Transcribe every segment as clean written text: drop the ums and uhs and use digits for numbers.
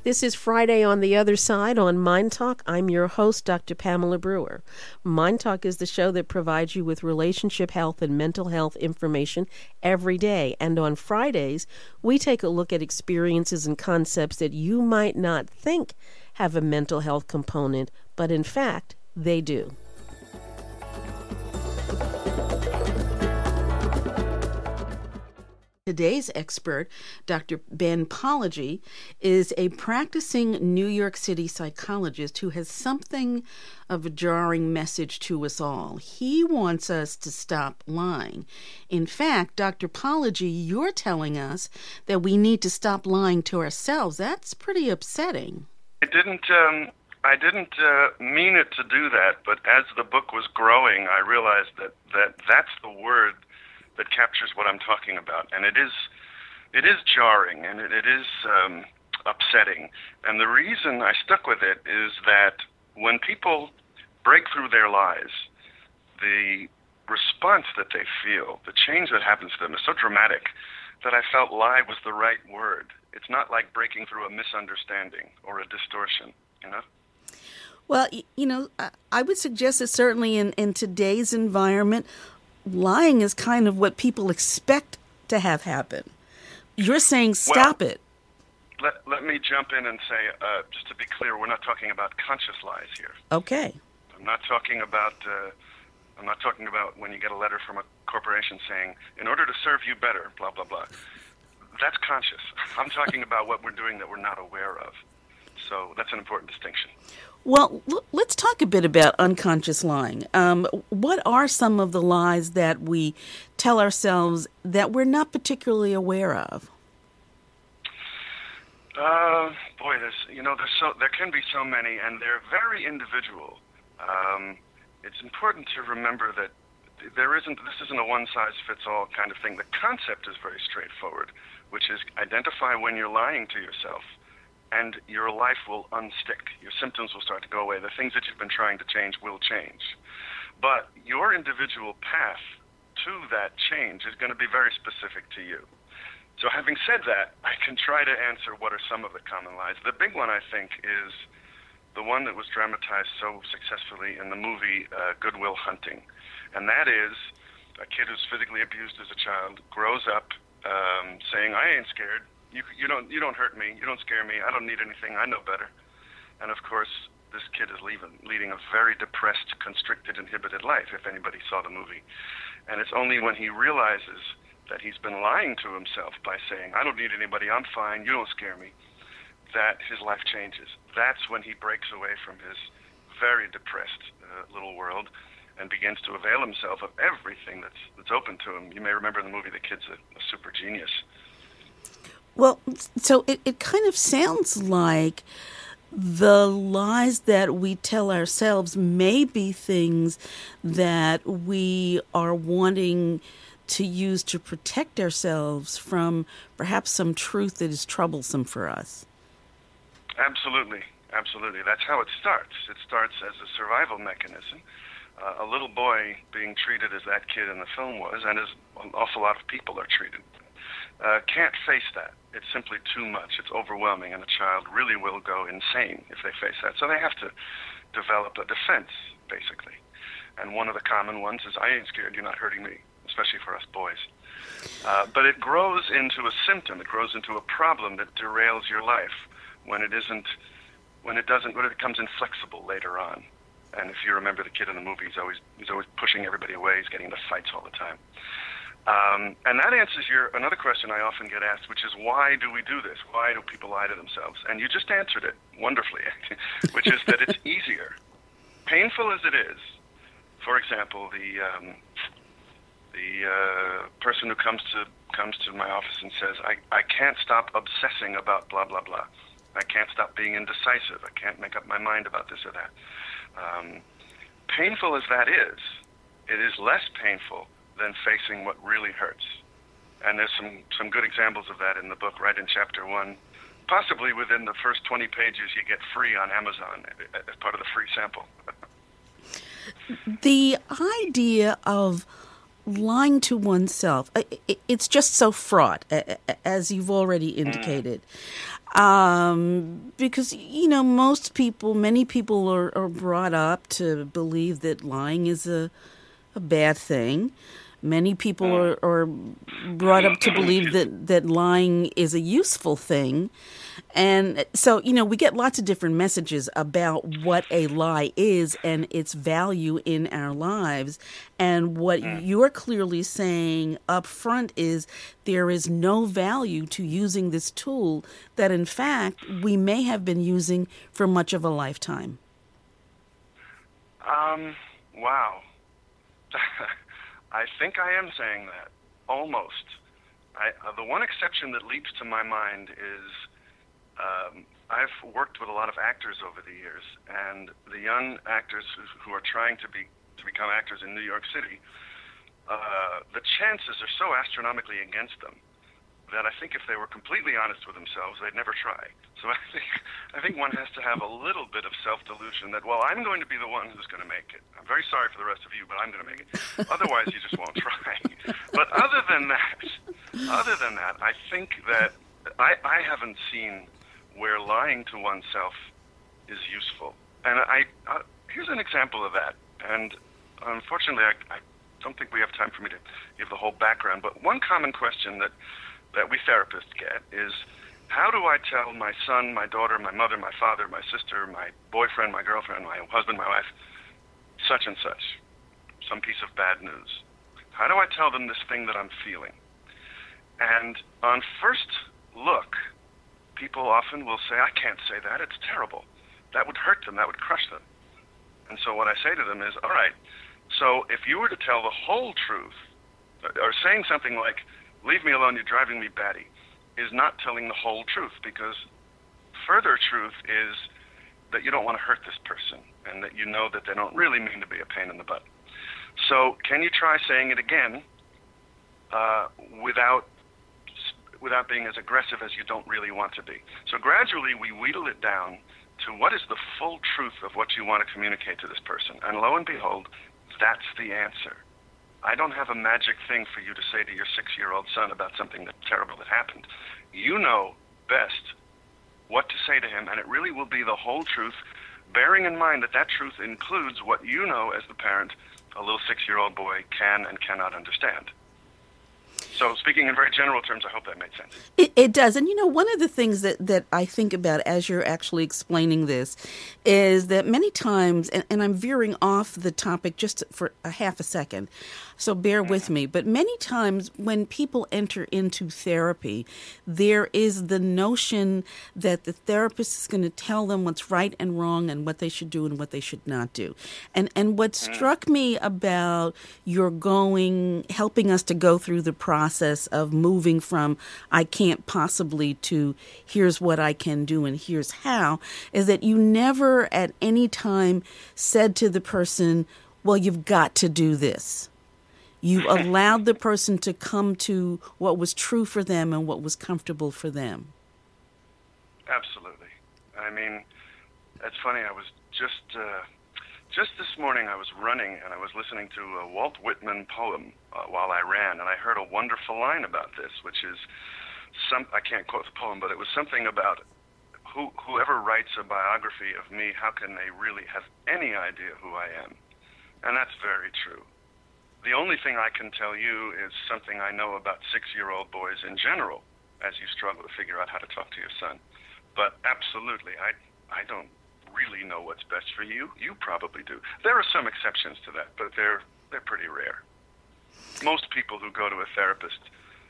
This is Friday on the Other Side on Mind Talk. I'm your host, Dr. Pamela Brewer. Mind Talk is the show that provides you with relationship health and mental health information every day. And on Fridays, we take a look at experiences and concepts that you might not think have a mental health component, but in fact, they do. Today's expert, Dr. Ben Polagy, is a practicing New York City psychologist who has something of a jarring message to us all. He wants us to stop lying. In fact, Dr. Polagy, you're telling us that we need to stop lying to ourselves. That's pretty upsetting. I didn't mean it to do that, but as the book was growing, I realized that's the word that captures what I'm talking about, and it is jarring, and it is upsetting. And the reason I stuck with it is that when people break through their lies, the response that they feel, the change that happens to them is so dramatic that I felt lie was the right word. It's not like breaking through a misunderstanding or a distortion, you know? Well, I would suggest that certainly in today's environment, lying is kind of what people expect to have happen. You're saying stop it. Let me jump in and say, just to be clear, we're not talking about conscious lies here. Okay. I'm not talking about when you get a letter from a corporation saying, in order to serve you better, blah, blah, blah. That's conscious. I'm talking about what we're doing that we're not aware of. So that's an important distinction. Well, let's talk a bit about unconscious lying. What are some of the lies that we tell ourselves that we're not particularly aware of? There can be so many, and they're very individual. It's important to remember that this isn't a one-size-fits-all kind of thing. The concept is very straightforward, which is identify when you're lying to yourself, and your life will unstick. Your symptoms will start to go away. The things that you've been trying to change will change. But your individual path to that change is going to be very specific to you. So having said that, I can try to answer what are some of the common lies. The big one, I think, is the one that was dramatized so successfully in the movie Good Will Hunting. And that is a kid who's physically abused as a child grows up saying, I ain't scared. You don't hurt me. You don't scare me. I don't need anything. I know better. And of course, this kid is leading a very depressed, constricted, inhibited life, if anybody saw the movie. And it's only when he realizes that he's been lying to himself by saying, I don't need anybody. I'm fine. You don't scare me, that his life changes. That's when he breaks away from his very depressed little world and begins to avail himself of everything that's open to him. You may remember in the movie the kid's a super genius. Well, so it kind of sounds like the lies that we tell ourselves may be things that we are wanting to use to protect ourselves from perhaps some truth that is troublesome for us. Absolutely. That's how it starts. It starts as a survival mechanism. A little boy being treated as that kid in the film was, and as an awful lot of people are treated, can't face that. It's simply too much. It's overwhelming, and a child really will go insane if they face that. So they have to develop a defense, basically. And one of the common ones is, I ain't scared, you're not hurting me, especially for us boys. But it grows into a symptom. It grows into a problem that derails your life when it becomes inflexible later on. And if you remember the kid in the movie, he's always pushing everybody away. He's getting into fights all the time. And that answers another question I often get asked, which is, why do we do this? Why do people lie to themselves? And you just answered it wonderfully, which is that it's easier. Painful as it is, for example, the person who comes to my office and says, I can't stop obsessing about blah, blah, blah. I can't stop being indecisive. I can't make up my mind about this or that. Painful as that is, it is less painful than facing what really hurts. And there's some good examples of that in the book, right in chapter 1. Possibly within the first 20 pages you get free on Amazon as part of the free sample. The idea of lying to oneself, it's just so fraught, as you've already indicated. Because, many people are brought up to believe that lying is a bad thing. Many people are brought up to believe that lying is a useful thing. And so, we get lots of different messages about what a lie is and its value in our lives. And what you're clearly saying up front is there is no value to using this tool that, in fact, we may have been using for much of a lifetime. Wow. I think I am saying that, almost. The one exception that leaps to my mind is I've worked with a lot of actors over the years, and the young actors who are trying to become actors in New York City, the chances are so astronomically against them that I think if they were completely honest with themselves, they'd never try. So I think one has to have a little bit of self-delusion that, well, I'm going to be the one who's going to make it. I'm very sorry for the rest of you, but I'm going to make it. Otherwise, you just won't try. But other than that, I think that I haven't seen where lying to oneself is useful. And here's an example of that. And unfortunately, I don't think we have time for me to give the whole background. But one common question that we therapists get is, how do I tell my son, my daughter, my mother, my father, my sister, my boyfriend, my girlfriend, my husband, my wife, such and such, some piece of bad news? How do I tell them this thing that I'm feeling? And on first look, people often will say, I can't say that, it's terrible. That would hurt them, that would crush them. And so what I say to them is, all right, so if you were to tell the whole truth, or saying something like, leave me alone, you're driving me batty, is not telling the whole truth, because further truth is that you don't want to hurt this person and that you know that they don't really mean to be a pain in the butt. So can you try saying it again without being as aggressive as you don't really want to be? So gradually we wheedle it down to what is the full truth of what you want to communicate to this person. And lo and behold, that's the answer. I don't have a magic thing for you to say to your 6-year-old son about something that's terrible that happened. You know best what to say to him, and it really will be the whole truth, bearing in mind that that truth includes what you know as the parent a little 6-year-old boy can and cannot understand. So speaking in very general terms, I hope that made sense. It does. And, one of the things that I think about as you're actually explaining this is that many times, and I'm veering off the topic just for a half a second, so bear with me, but many times when people enter into therapy, there is the notion that the therapist is going to tell them what's right and wrong and what they should do and what they should not do. And what struck me about your helping us to go through the process of moving from I can't possibly to here's what I can do and here's how, is that you never at any time said to the person, well, you've got to do this. You allowed the person to come to what was true for them and what was comfortable for them. Absolutely. I mean, it's funny. I was just this morning I was running and I was listening to a Walt Whitman poem while I ran, and I heard a wonderful line about this, which is I can't quote the poem, but it was something about whoever writes a biography of me, how can they really have any idea who I am? And that's very true. The only thing I can tell you is something I know about 6-year-old boys in general, as you struggle to figure out how to talk to your son. But absolutely, I don't really know what's best for you. You probably do. There are some exceptions to that, but they're pretty rare. Most people who go to a therapist,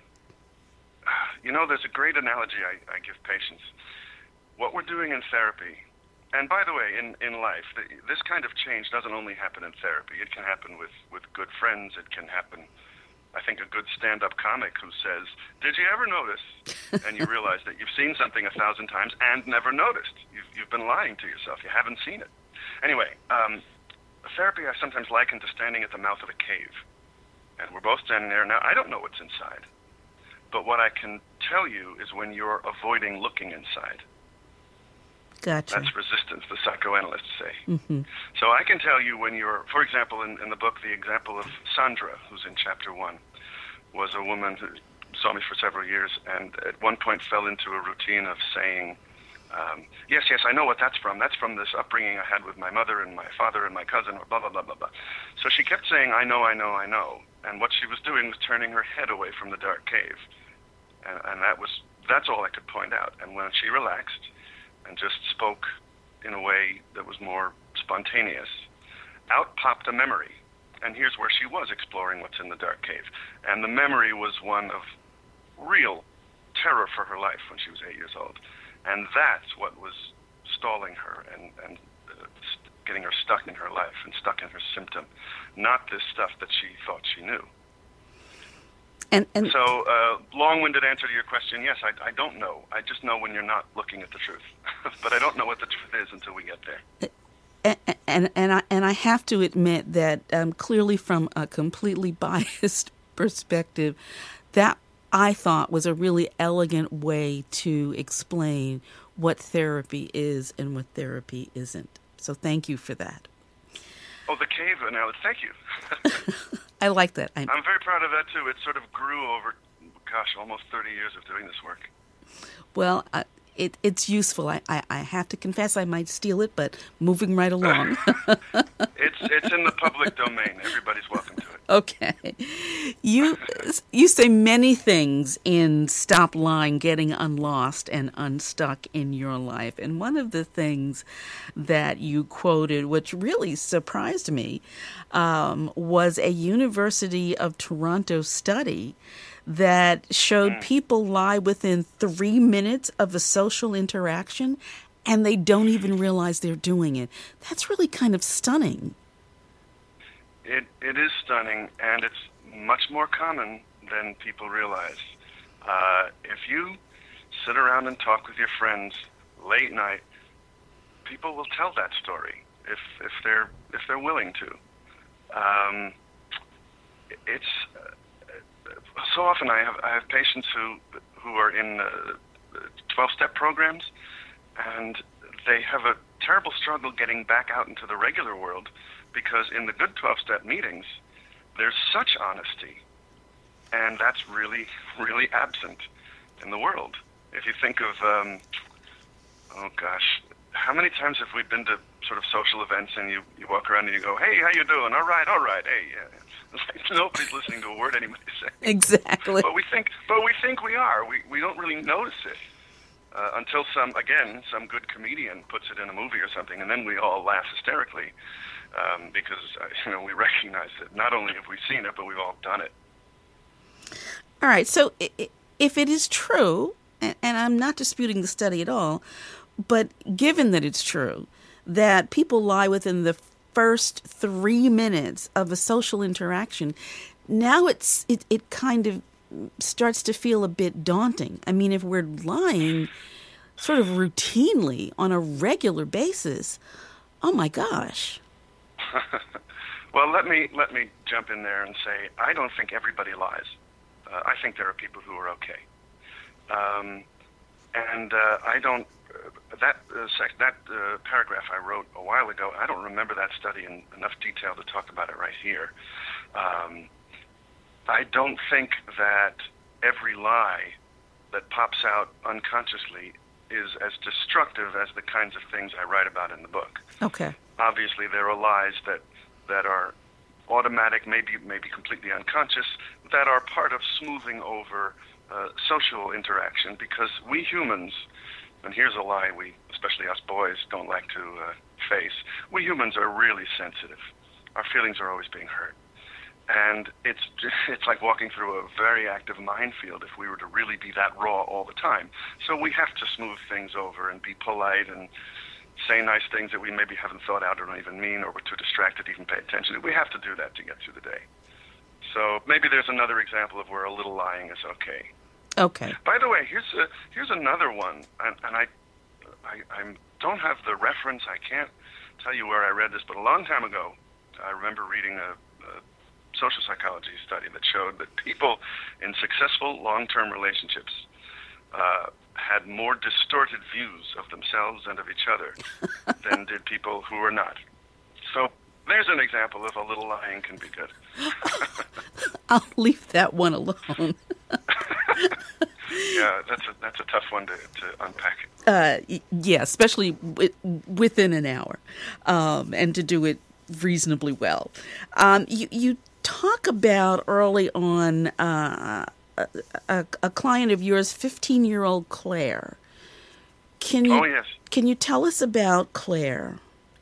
there's a great analogy I give patients. What we're doing in therapy, and by the way, in life, this kind of change doesn't only happen in therapy. It can happen with good friends. It can happen, I think, a good stand-up comic who says, did you ever notice? And you realize that you've seen something 1,000 times and never noticed. You've been lying to yourself. You haven't seen it. Anyway, therapy I sometimes liken to standing at the mouth of a cave. And we're both standing there. Now, I don't know what's inside. But what I can tell you is when you're avoiding looking inside. Gotcha. That's resistance, the psychoanalysts say. Mm-hmm. So I can tell you when you're, for example, in the book, the example of Sandra, who's in chapter 1, was a woman who saw me for several years, and at one point fell into a routine of saying, yes, I know what that's from. That's from this upbringing I had with my mother and my father and my cousin, or blah, blah, blah, blah, blah. So she kept saying, I know. And what she was doing was turning her head away from the dark cave. And that's all I could point out. And when she relaxed and just spoke in a way that was more spontaneous, out popped a memory. And here's where she was exploring what's in the dark cave. And the memory was one of real terror for her life when she was 8 years old. And that's what was stalling her and getting her stuck in her life and stuck in her symptom, not this stuff that she thought she knew. And so, long-winded answer to your question, yes, I don't know. I just know when you're not looking at the truth. But I don't know what the truth is until we get there. And I have to admit that clearly from a completely biased perspective, that I thought was a really elegant way to explain what therapy is and what therapy isn't. So thank you for that. Oh, the cave analogy. Thank you. I like that. I'm very proud of that, too. It sort of grew over, almost 30 years of doing this work. Well, it's useful. I have to confess I might steal it, but moving right along. It's in the public domain. Everybody's welcome to it. Okay. You say many things in Stop Lying, Getting Unlost and Unstuck in your life. And one of the things that you quoted, which really surprised me, was a University of Toronto study that showed people lie within 3 minutes of a social interaction and they don't even realize they're doing it. That's really kind of stunning. It is stunning, and it's much more common than people realize. If you sit around and talk with your friends late night, people will tell that story if they're willing to. It's so often I have patients who are in 12-step programs, and they have a terrible struggle getting back out into the regular world because in the good 12-step meetings, there's such honesty, and that's really, really absent in the world. If you think of, how many times have we been to sort of social events and you walk around and you go, hey, how you doing? All right, hey, yeah. Like nobody's listening to a word anybody's saying. Exactly. But we think we are. We don't really notice it until some good comedian puts it in a movie or something, and then we all laugh hysterically because we recognize it. Not only have we seen it, but we've all done it. All right. So if it is true, and I'm not disputing the study at all, but given that it's true that people lie within the first 3 minutes of a social interaction, now it kind of starts to feel a bit daunting. I mean, if we're lying sort of routinely on a regular basis, oh my gosh. Well, let me jump in there and say I don't think everybody lies. I think there are people who are okay, and I don't. That paragraph I wrote a while ago, I don't remember that study in enough detail to talk about it right here. I don't think that every lie that pops out unconsciously is as destructive as the kinds of things I write about in the book. Okay. Obviously, there are lies that are automatic, maybe completely unconscious, that are part of smoothing over social interaction, because we humans, and here's a lie we, especially us boys, don't like to face, we humans are really sensitive. Our feelings are always being hurt. And it's like walking through a very active minefield if we were to really be that raw all the time. So we have to smooth things over and be polite and say nice things that we maybe haven't thought out or don't even mean, or we're too distracted to even pay attention. We have to do that to get through the day. So maybe there's another example of where a little lying is okay. Okay. By the way, here's another one, and I don't have the reference. I can't tell you where I read this, but a long time ago, I remember reading a social psychology study that showed that people in successful long-term relationships had more distorted views of themselves and of each other than did people who were not. So there's an example of a little lying can be good. I'll leave that one alone. that's a tough one to unpack. Yeah, especially within an hour, and to do it reasonably well. You talk about early on a client of yours, 15-year-old Claire. Can you tell us about Claire?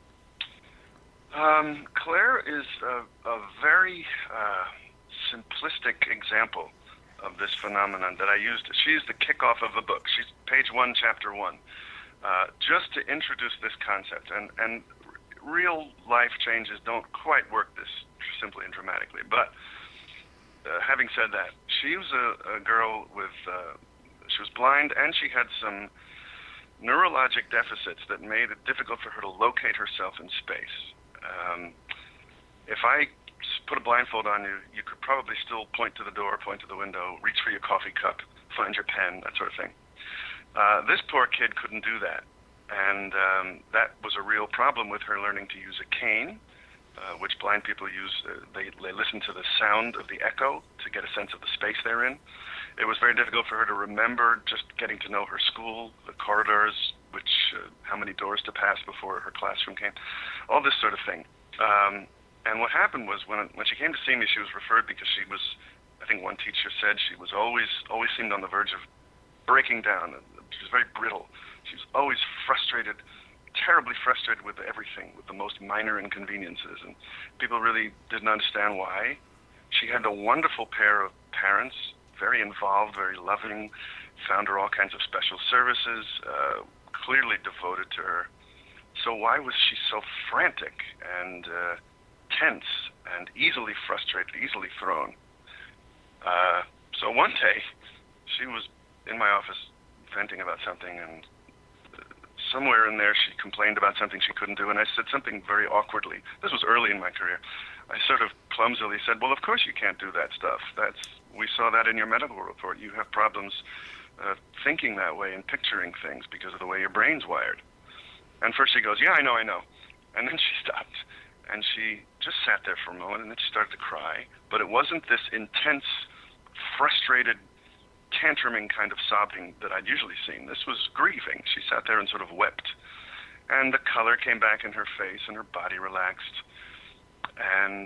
Claire is a very simplistic example of this phenomenon that I used. She's the kickoff of the book. She's page 1, chapter 1, just to introduce this concept. And real life changes don't quite work this simply and dramatically. But having said that, she was a girl with, she was blind, and she had some neurologic deficits that made it difficult for her to locate herself in space. If I put a blindfold on you, you could probably still point to the door, point to the window, reach for your coffee cup, find your pen, that sort of thing. This poor kid couldn't do that. And that was a real problem with her learning to use a cane, which blind people use. They listen to the sound of the echo to get a sense of the space they're in. It was very difficult for her to remember just getting to know her school, the corridors, how many doors to pass before her classroom came, all this sort of thing. And what happened was when she came to see me, she was referred because she was, I think one teacher said, she was always seemed on the verge of breaking down. She was very brittle. She was always frustrated, terribly frustrated with everything, with the most minor inconveniences. And people really didn't understand why. She had a wonderful pair of parents, very involved, very loving, found her all kinds of special services, clearly devoted to her. So why was she so frantic and tense and easily frustrated, easily thrown? So one day, she was in my office venting about something, and somewhere in there she complained about something she couldn't do, and I said something very awkwardly. This was early in my career. I sort of clumsily said, well, of course you can't do that stuff. We saw that in your medical report. You have problems thinking that way and picturing things because of the way your brain's wired. And first she goes, yeah, I know. And then she stopped, and she just sat there for a moment, and then she started to cry. But it wasn't this intense, frustrated, tantruming kind of sobbing that I'd usually seen. This was grieving. She sat there and sort of wept. And the color came back in her face, and her body relaxed. And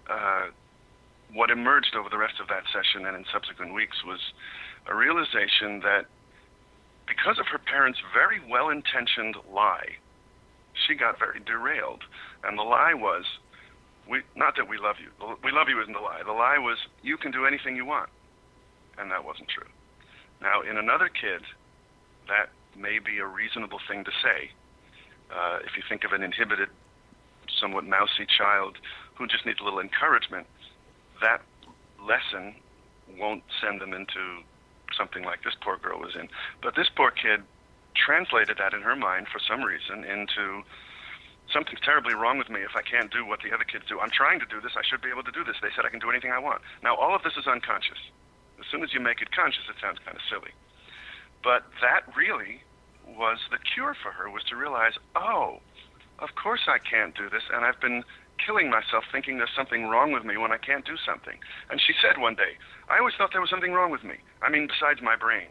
what emerged over the rest of that session and in subsequent weeks was a realization that because of her parents' very well-intentioned lie, she got very derailed. And the lie was, not that we love you. We love you isn't the lie. The lie was, you can do anything you want. And that wasn't true. Now, in another kid, that may be a reasonable thing to say. If you think of an inhibited, somewhat mousy child who just needs a little encouragement, that lesson won't send them into something like this poor girl was in. But this poor kid translated that in her mind for some reason into something's terribly wrong with me if I can't do what the other kids do. I'm trying to do this. I should be able to do this. They said I can do anything I want. Now, all of this is unconscious. As soon as you make it conscious, it sounds kind of silly. But that really was the cure for her, was to realize, oh, of course I can't do this, and I've been killing myself thinking there's something wrong with me when I can't do something. And she said one day, I always thought there was something wrong with me. I mean, besides my brain.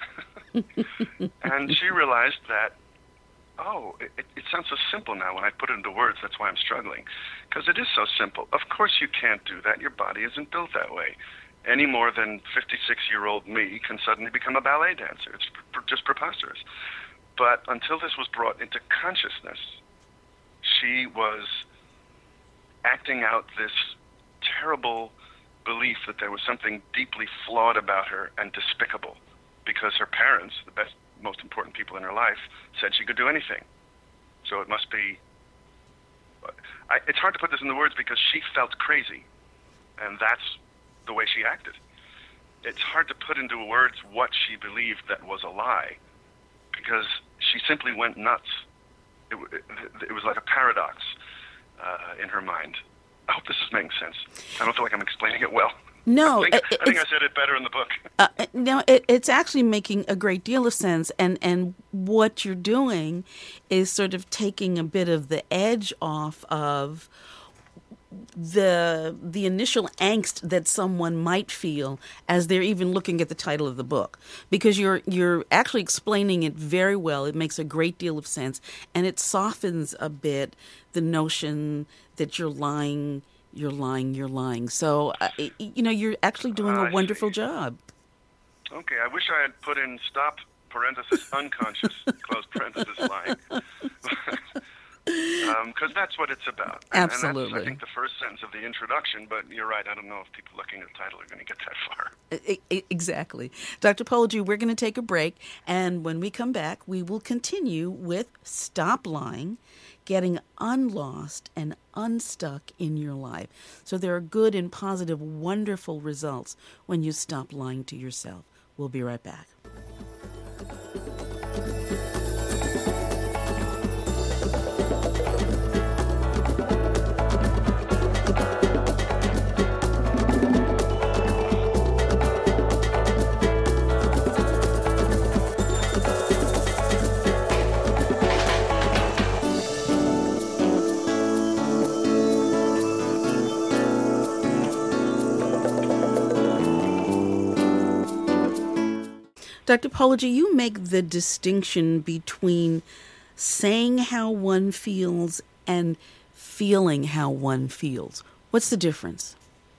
And she realized that, it sounds so simple now when I put it into words. That's why I'm struggling. Because it is so simple. Of course you can't do that. Your body isn't built that way. Any more than 56-year-old me can suddenly become a ballet dancer. It's just preposterous. But until this was brought into consciousness, she was acting out this terrible belief that there was something deeply flawed about her and despicable, because her parents, the best, most important people in her life, said she could do anything. So it must be... it's hard to put this into words because she felt crazy, and that's the way she acted. It's hard to put into words what she believed that was a lie, because she simply went nuts. It was like a paradox in her mind. I hope this is making sense. I don't feel like I'm explaining it well. No, I think I said it better in the book. No, it's actually making a great deal of sense, and what you're doing is sort of taking a bit of the edge off of the initial angst that someone might feel as they're even looking at the title of the book, because you're actually explaining it very well. It makes a great deal of sense, and it softens a bit the notion that you're lying. So you're actually doing a wonderful job. Okay, I wish I had put in stop parenthesis unconscious close parenthesis lying. Because that's what it's about. Absolutely. And that's, I think, the first sentence of the introduction, but you're right, I don't know if people looking at the title are going to get that far. Exactly. Dr. Pology, we're going to take a break, and when we come back, we will continue with Stop Lying, getting unlost and unstuck in your life. So there are good and positive, wonderful results when you stop lying to yourself. We'll be right back. Dr. Pology, you make the distinction between saying how one feels and feeling how one feels. What's the difference?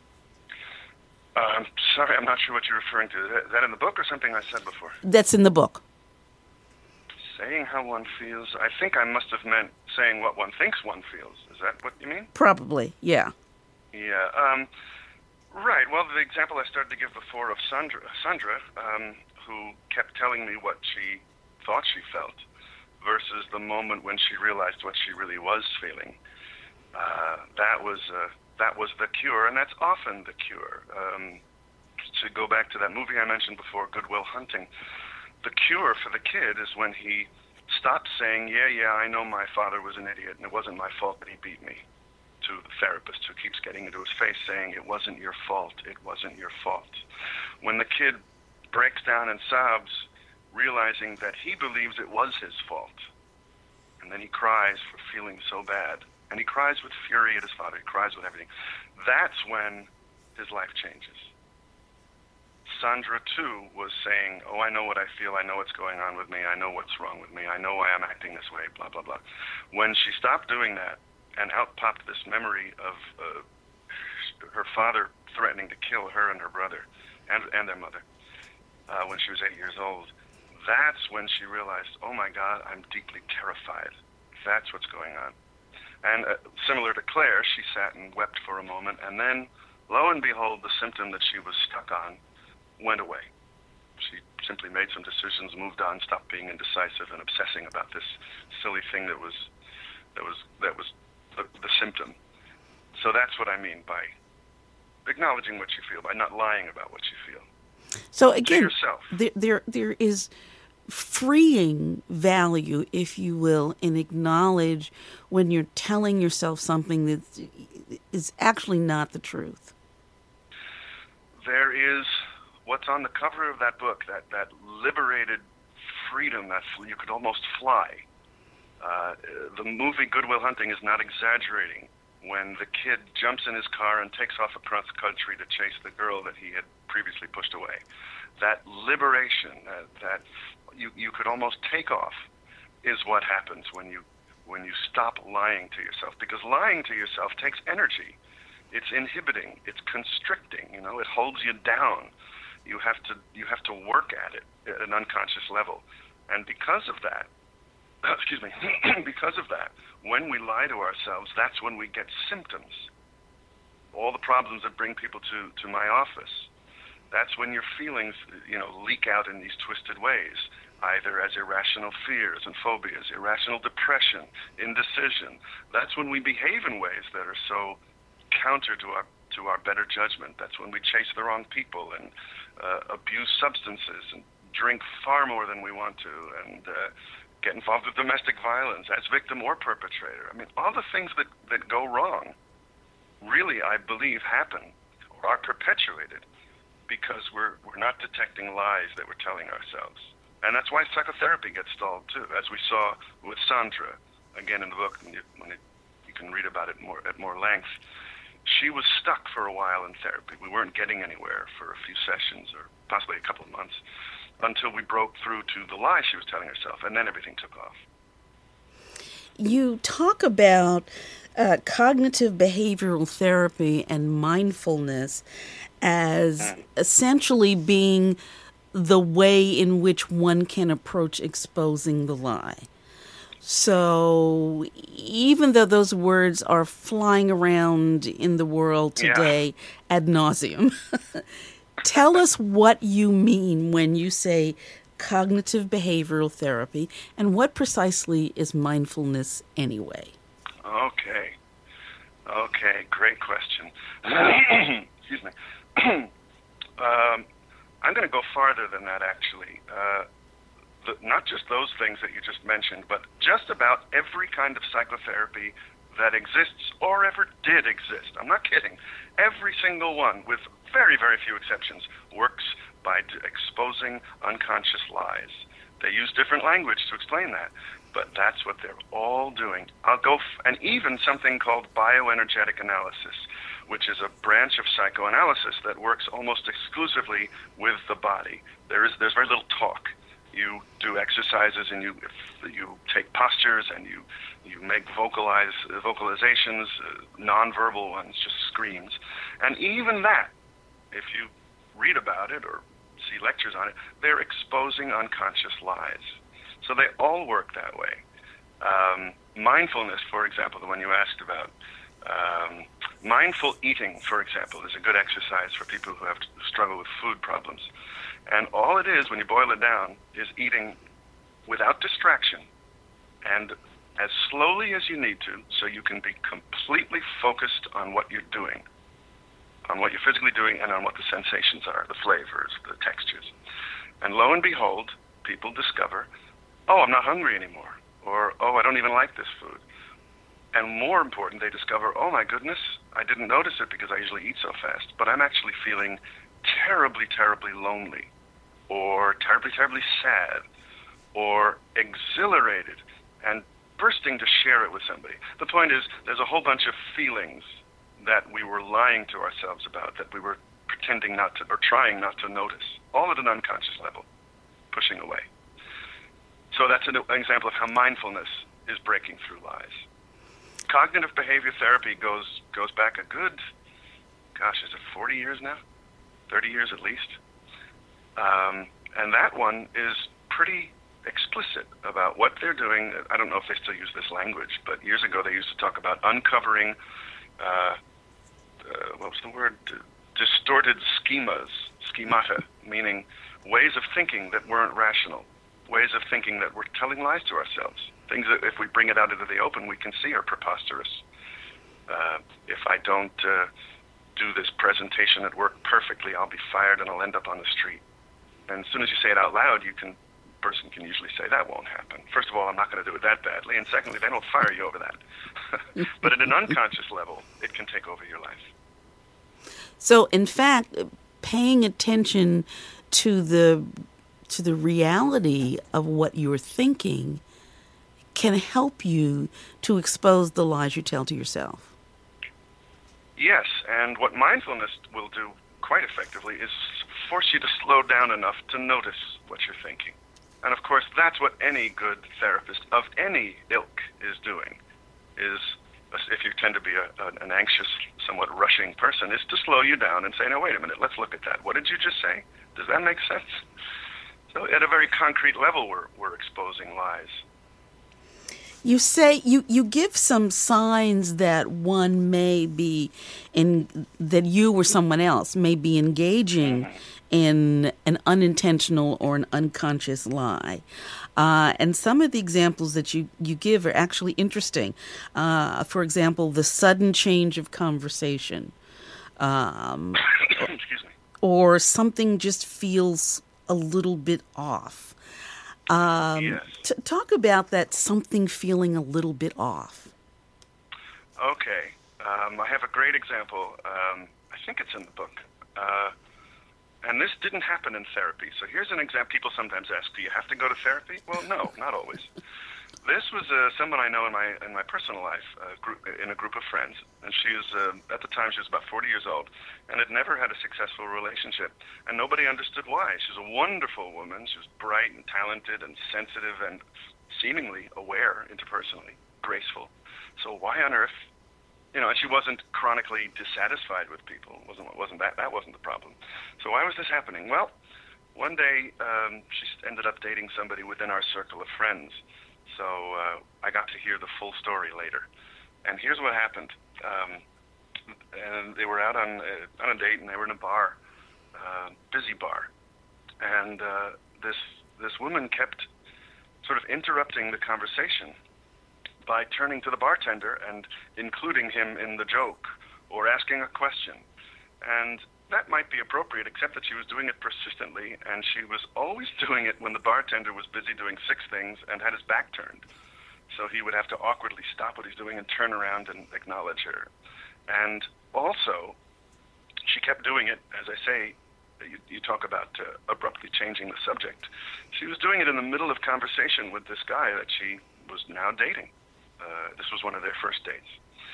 I'm sorry, I'm not sure what you're referring to. Is that in the book or something I said before? That's in the book. Saying how one feels. I think I must have meant saying what one thinks one feels. Is that what you mean? Probably, yeah. Yeah. Right. Well, the example I started to give before of Sandra, who kept telling me what she thought she felt versus the moment when she realized what she really was feeling. That was the cure, and that's often the cure. To go back to that movie I mentioned before, Good Will Hunting, the cure for the kid is when he stops saying, yeah, I know my father was an idiot and it wasn't my fault that he beat me, to the therapist who keeps getting into his face saying, it wasn't your fault, it wasn't your fault. When the kid breaks down and sobs, realizing that he believes it was his fault, and then he cries for feeling so bad, and he cries with fury at his father, he cries with everything, that's when his life changes. Sandra, too, was saying, I know what I feel, I know what's going on with me, I know what's wrong with me, I know why I'm acting this way, blah, blah, blah. When she stopped doing that, and out popped this memory of her father threatening to kill her and her brother, and their mother, when she was 8 years old, that's when she realized, oh my God, I'm deeply terrified. That's what's going on. And similar to Claire, she sat and wept for a moment, and then, lo and behold, the symptom that she was stuck on went away. She simply made some decisions, moved on, stopped being indecisive and obsessing about this silly thing that was the symptom. So that's what I mean by acknowledging what you feel, by not lying about what you feel. So again, to yourself. There is freeing value, if you will, in acknowledge when you're telling yourself something that is actually not the truth. There is what's on the cover of that book, that liberated freedom, that you could almost fly. The movie Good Will Hunting is not exaggerating when the kid jumps in his car and takes off across country to chase the girl that he had previously pushed away. That liberation, that you could almost take off, is what happens when you stop lying to yourself. Because lying to yourself takes energy. It's inhibiting. It's constricting. It holds you down. You have to work at it at an unconscious level, and because of that, because of that, when we lie to ourselves, that's when we get symptoms. All the problems that bring people to my office, that's when your feelings, leak out in these twisted ways, either as irrational fears and phobias, irrational depression, indecision. That's when we behave in ways that are so counter to our better judgment. That's when we chase the wrong people and abuse substances and drink far more than we want to, and get involved with domestic violence as victim or perpetrator. I mean, all the things that go wrong really, I believe, happen or are perpetuated because we're not detecting lies that we're telling ourselves. And that's why psychotherapy gets stalled, too, as we saw with Sandra, again in the book, when you can read about it at more length. she was stuck for a while in therapy. We weren't getting anywhere for a few sessions or possibly a couple of months until we broke through to the lie she was telling herself, and then everything took off. You talk about cognitive behavioral therapy and mindfulness as essentially being the way in which one can approach exposing the lie. So even though those words are flying around in the world today ad nauseum, tell us what you mean when you say cognitive behavioral therapy, and what precisely is mindfulness anyway? Okay, great question. Excuse me. I'm going to go farther than that, actually. Not just those things that you just mentioned, but just about every kind of psychotherapy that exists or ever did exist. I'm not kidding. Every single one, with very, very few exceptions, works by exposing unconscious lies. They use different language to explain that, but that's what they're all doing. And even something called bioenergetic analysis, which is a branch of psychoanalysis that works almost exclusively with the body. There's very little talk. You do exercises and you take postures and you make vocalizations, nonverbal ones, just screams. And even that, if you read about it or see lectures on it, they're exposing unconscious lies. So they all work that way. Mindfulness, for example, the one you asked about, mindful eating, for example, is a good exercise for people who have struggle with food problems. And all it is, when you boil it down, is eating without distraction and as slowly as you need to, so you can be completely focused on what you're doing, on what you're physically doing, and on what the sensations are, the flavors, the textures. And lo and behold, people discover, oh, I'm not hungry anymore, or, oh, I don't even like this food. And more important, they discover, oh my goodness, I didn't notice it because I usually eat so fast, but I'm actually feeling terribly, terribly lonely, or terribly, terribly sad, or exhilarated, and bursting to share it with somebody. The point is, there's a whole bunch of feelings that we were lying to ourselves about, that we were pretending not to, or trying not to notice, all at an unconscious level, pushing away. So that's an example of how mindfulness is breaking through lies. Cognitive behavior therapy goes back a good, is it 40 years now? 30 years at least. And that one is pretty explicit about what they're doing. I don't know if they still use this language, but years ago they used to talk about uncovering, what was the word? Distorted schemata, meaning ways of thinking that weren't rational, ways of thinking that we're telling lies to ourselves, things that if we bring it out into the open, we can see are preposterous. If I don't do this presentation at work perfectly, I'll be fired and I'll end up on the street. And as soon as you say it out loud, person can usually say that won't happen. First of all, I'm not going to do it that badly, and secondly, they don't fire you over that. But at an unconscious level, it can take over your life. So, in fact, paying attention to the reality of what you're thinking can help you to expose the lies you tell to yourself. Yes, and what mindfulness will do quite effectively is force you to slow down enough to notice what you're thinking. And of course, that's what any good therapist of any ilk is doing, is, if you tend to be an anxious, somewhat rushing person, is to slow you down and say, no, wait a minute, let's look at that. What did you just say? Does that make sense? So at a very concrete level, we're exposing lies. You say you give some signs that one may be that you or someone else may be engaging in an unintentional or an unconscious lie. And some of the examples that you give are actually interesting. For example, the sudden change of conversation. Excuse me. Or something just feels a little bit off. Yes. Talk about that something feeling a little bit off. Okay. I have a great example. I think it's in the book. And this didn't happen in therapy. So here's an example. People sometimes ask, do you have to go to therapy? Well, no, not always. This was someone I know in my personal life, in a group of friends, and she was at the time she was about 40 years old, and had never had a successful relationship, and nobody understood why. She was a wonderful woman. She was bright and talented and sensitive and seemingly aware interpersonally, graceful. So why on earth, and she wasn't chronically dissatisfied with people. That wasn't the problem. So why was this happening? Well, one day she ended up dating somebody within our circle of friends. So I got to hear the full story later. And here's what happened. And they were out on a date, and they were in a bar, busy bar. And this woman kept sort of interrupting the conversation by turning to the bartender and including him in the joke or asking a question. And that might be appropriate, except that she was doing it persistently, and she was always doing it when the bartender was busy doing 6 things and had his back turned. So he would have to awkwardly stop what he's doing and turn around and acknowledge her. And also, she kept doing it, as I say, you talk about abruptly changing the subject. She was doing it in the middle of conversation with this guy that she was now dating. This was one of their first dates.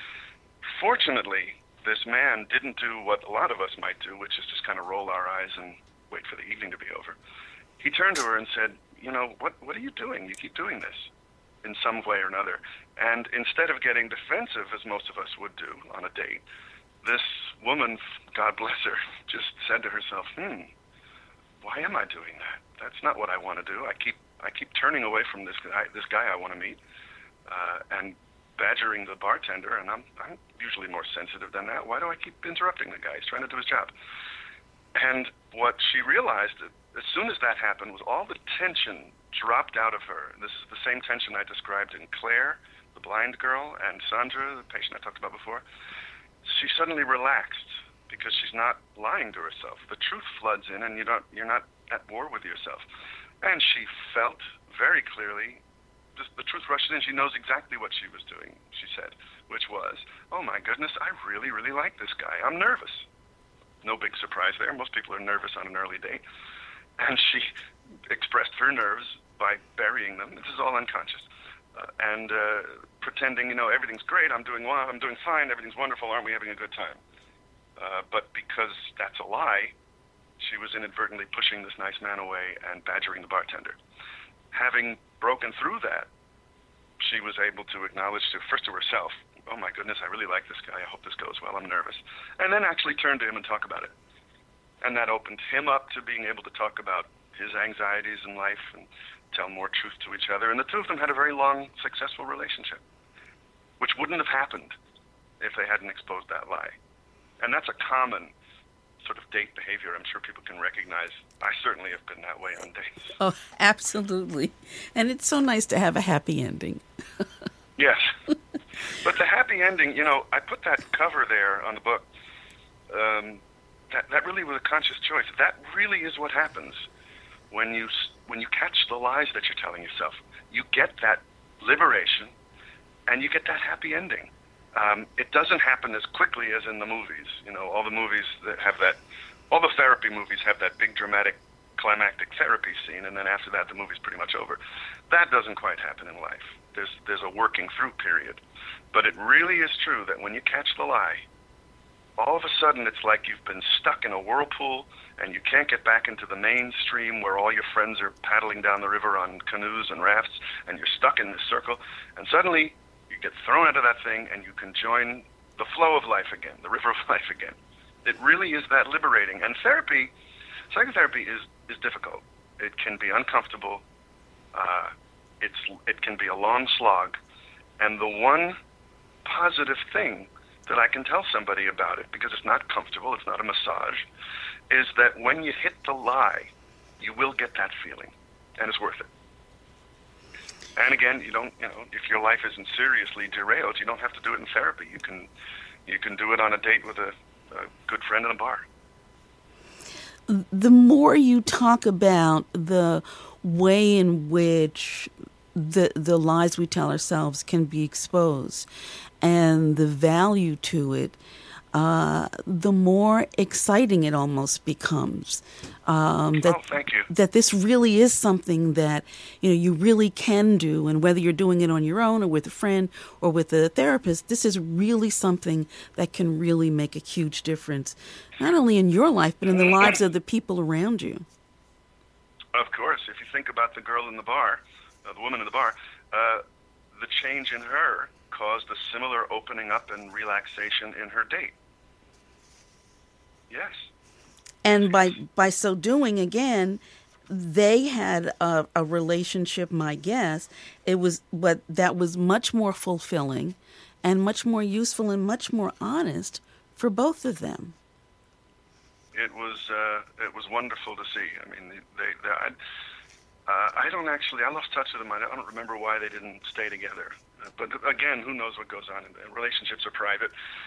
Fortunately, this man didn't do what a lot of us might do, which is just kind of roll our eyes and wait for the evening to be over. He turned to her and said, what are you doing? You keep doing this in some way or another. And instead of getting defensive, as most of us would do on a date, this woman, God bless her, just said to herself, why am I doing that? That's not what I want to do. I keep turning away from this guy I want to meet, and badgering the bartender, and I'm usually more sensitive than that. Why do I keep interrupting the guy? He's trying to do his job. And what she realized as soon as that happened was all the tension dropped out of her. This is the same tension I described in Claire, the blind girl, and Sandra, the patient I talked about before. She suddenly relaxed because she's not lying to herself. The truth floods in, and you're not at war with yourself. And she felt very clearly, the truth rushed in. She knows exactly what she was doing, she said, which was, oh my goodness, I really, really like this guy. I'm nervous. No big surprise there. Most people are nervous on an early date. And she expressed her nerves by burying them. This is all unconscious. And pretending, everything's great, I'm doing well, I'm doing fine, everything's wonderful, aren't we having a good time? But because that's a lie, she was inadvertently pushing this nice man away and badgering the bartender. Having broken through that, she was able to acknowledge first to herself, oh my goodness, I really like this guy, I hope this goes well, I'm nervous. And then actually turn to him and talk about it. And that opened him up to being able to talk about his anxieties in life and tell more truth to each other. And the two of them had a very long, successful relationship, which wouldn't have happened if they hadn't exposed that lie. And that's a common sort of date behavior I'm sure people can recognize. I certainly have been that way on dates. Oh, absolutely. And it's so nice to have a happy ending. Yes. But the happy ending, I put that cover there on the book. That really was a conscious choice. That really is what happens when you catch the lies that you're telling yourself. You get that liberation, and you get that happy ending. It doesn't happen as quickly as in the movies. All the movies that have that, all the therapy movies have that big dramatic climactic therapy scene, and then after that the movie's pretty much over. That doesn't quite happen in life. There's a working through period. But it really is true that when you catch the lie, all of a sudden it's like you've been stuck in a whirlpool and you can't get back into the mainstream where all your friends are paddling down the river on canoes and rafts, and you're stuck in this circle, and suddenly you get thrown out of that thing and you can join the flow of life again, the river of life again. It really is that liberating. And psychotherapy is difficult. It can be uncomfortable. It can be a long slog. And the one positive thing that I can tell somebody about it, because it's not comfortable, it's not a massage, is that when you hit the lie, you will get that feeling, and it's worth it. And again, if your life isn't seriously derailed, you don't have to do it in therapy. You can do it on a date with a good friend in a bar. The more you talk about the way in which the lies we tell ourselves can be exposed and the value to it, the more exciting it almost becomes. Thank you. That this really is something that you really can do, and whether you're doing it on your own or with a friend or with a therapist, this is really something that can really make a huge difference, not only in your life but in the lives of the people around you. Of course, if you think about the girl in the bar, the woman in the bar, the change in her caused a similar opening up and relaxation in her date. Yes. And by so doing, again, they had a relationship, my guess, that was much more fulfilling and much more useful and much more honest for both of them. It was wonderful to see. I mean, I lost touch with them. I don't remember why they didn't stay together. But again, who knows what goes on? Relationships are private.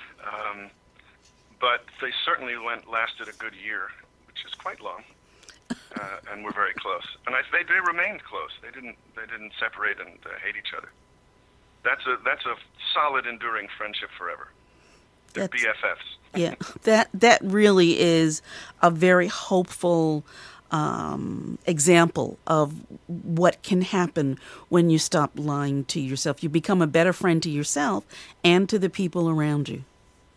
But they certainly lasted a good year, which is quite long, and were very close. And they remained close. They didn't separate and hate each other. That's a solid, enduring friendship forever. They're BFFs. Yeah, that really is a very hopeful example of what can happen when you stop lying to yourself. You become a better friend to yourself and to the people around you.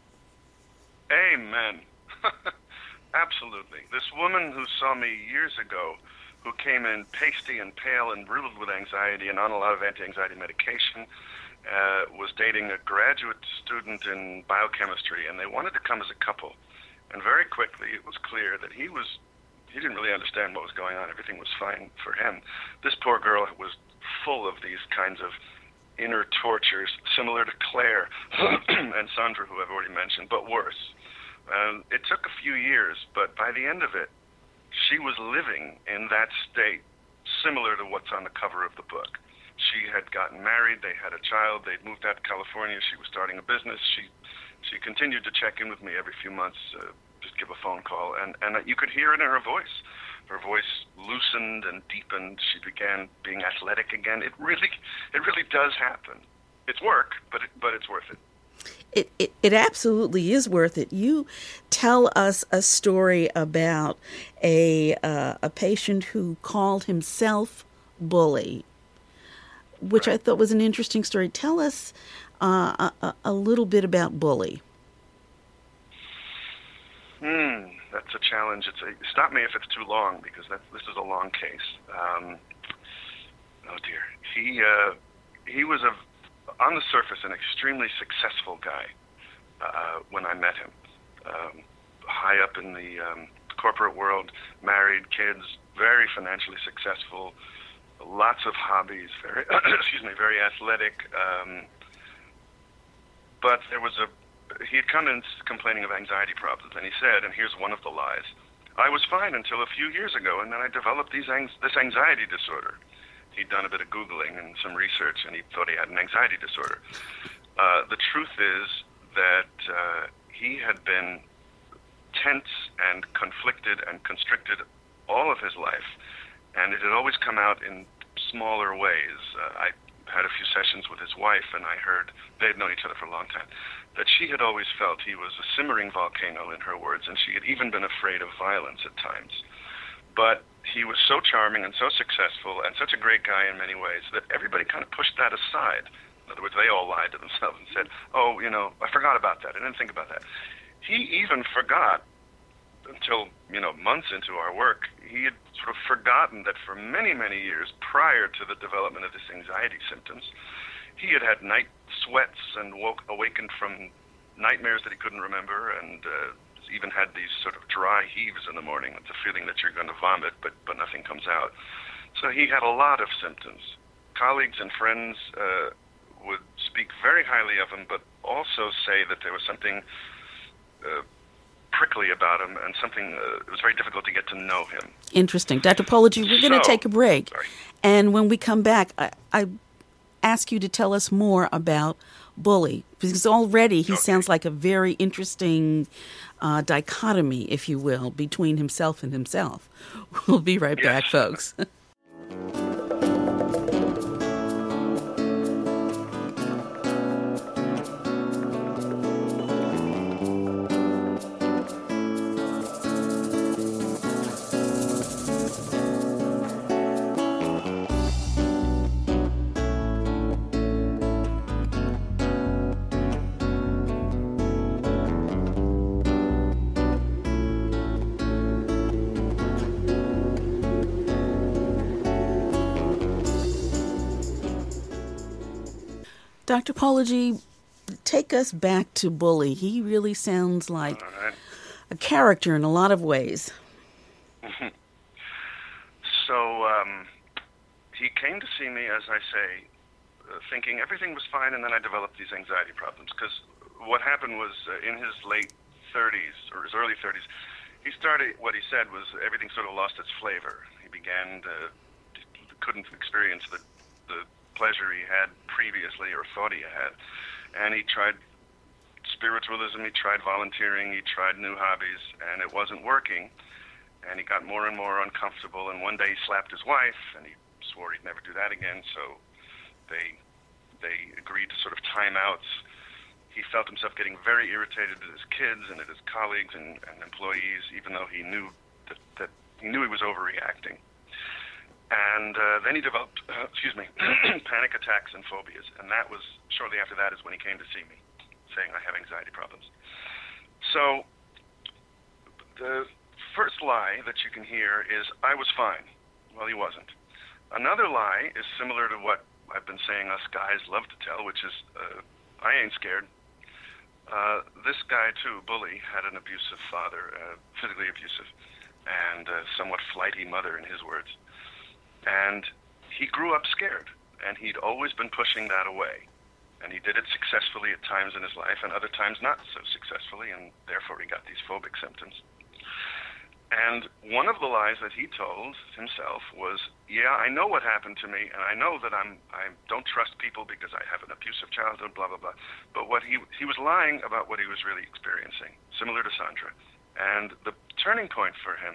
Amen. Absolutely. This woman who saw me years ago, who came in pasty and pale and riddled with anxiety and on a lot of anti-anxiety medication, was dating a graduate student in biochemistry, and they wanted to come as a couple. And very quickly it was clear that he didn't really understand what was going on. Everything was fine for him. This poor girl was full of these kinds of inner tortures, similar to Claire and Sandra, who I've already mentioned, but worse. It took a few years, but by the end of it, she was living in that state, similar to what's on the cover of the book. She had gotten married, they had a child, they'd moved out to California, she was starting a business. She continued to check in with me every few months, just give a phone call, and you could hear it in her voice. Her voice loosened and deepened. She began being athletic again. It really does happen. It's work, but it's worth it. It absolutely is worth it. You tell us a story about a patient who called himself Bully, which I thought was an interesting story. Tell us a little bit about Bully. That's a challenge. Stop me if it's too long, because this is a long case. Oh dear. He was on the surface an extremely successful guy when I met him. High up in the corporate world, married, kids, very financially successful, lots of hobbies, very very athletic. But he had come in complaining of anxiety problems, and he said, and here's one of the lies, I was fine until a few years ago, and then I developed this anxiety disorder. He'd done a bit of Googling and some research, and he thought he had an anxiety disorder. The truth is that he had been tense and conflicted and constricted all of his life, and it had always come out in smaller ways. I had a few sessions with his wife, and I heard, they had known each other for a long time, that she had always felt he was a simmering volcano, in her words, and she had even been afraid of violence at times. But he was so charming and so successful and such a great guy in many ways that everybody kind of pushed that aside. In other words, they all lied to themselves and said, oh, I forgot about that. I didn't think about that. He even forgot, until, months into our work, he had sort of forgotten that for many, many years prior to the development of this anxiety symptoms, he had had night sweats and awakened from nightmares that he couldn't remember, and even had these sort of dry heaves in the morning. It's a feeling that you're going to vomit, but nothing comes out. So he had a lot of symptoms. Colleagues and friends would speak very highly of him, but also say that there was something prickly about him, and something, it was very difficult to get to know him. Interesting. Dr. Polaji, we're going to take a break. Sorry. And when we come back, I ask you to tell us more about Bully, because already he sounds like a very interesting dichotomy, if you will, between himself and himself. We'll be right back, folks. Dr. Polagy, take us back to Bully. He really sounds like a character in a lot of ways. So he came to see me, as I say, thinking everything was fine, and then I developed these anxiety problems. Because what happened was in his late 30s, or his early 30s, he started, what he said was everything sort of lost its flavor. He began to, couldn't experience the pleasure he had previously or thought he had. And he tried spiritualism, he tried volunteering, he tried new hobbies, and it wasn't working. And he got more and more uncomfortable, and one day he slapped his wife, and he swore he'd never do that again, so they agreed to sort of timeouts. He felt himself getting very irritated at his kids and at his colleagues and employees, even though he knew that he knew he was overreacting. And then he developed, panic attacks and phobias, and that was shortly after that is when he came to see me, saying I have anxiety problems. So the first lie that you can hear is, I was fine. Well, he wasn't. Another lie is similar to what I've been saying us guys love to tell, which is, I ain't scared. This guy, too, Bully, had an abusive father, physically abusive, and a somewhat flighty mother, in his words. And he grew up scared, and he'd always been pushing that away. And he did it successfully at times in his life, and other times not so successfully, and therefore he got these phobic symptoms. And one of the lies that he told himself was, yeah, I know what happened to me, and I know that I don't trust people because I have an abusive childhood, blah, blah, blah. But what he was lying about what he was really experiencing, similar to Sandra. And the turning point for him,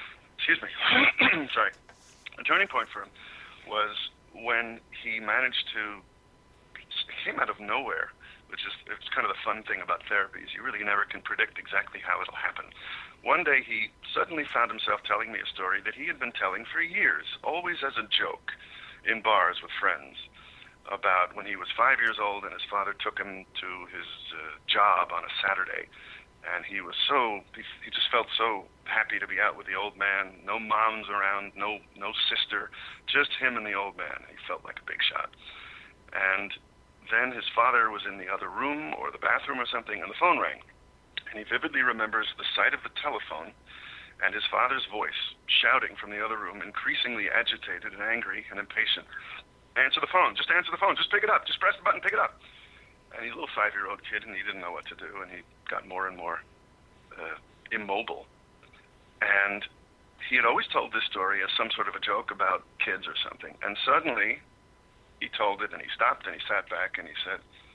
sorry, the turning point for him was when he managed to, he came out of nowhere, which is, it's kind of the fun thing about therapy, is you really never can predict exactly how it'll happen. One day he suddenly found himself telling me a story that he had been telling for years, always as a joke, in bars with friends, about when he was 5 years old and his father took him to his job on a Saturday. And he was he just felt so happy to be out with the old man, no moms around, no sister, just him and the old man. He felt like a big shot. And then his father was in the other room or the bathroom or something, and the phone rang. And he vividly remembers the sight of the telephone and his father's voice shouting from the other room, increasingly agitated and angry and impatient. Answer the phone, just answer the phone, just pick it up, just press the button, pick it up. And he's a little 5-year-old kid, and he didn't know what to do, and he got more and more immobile. And he had always told this story as some sort of a joke about kids or something. And suddenly he told it, and he stopped, and he sat back, and he said,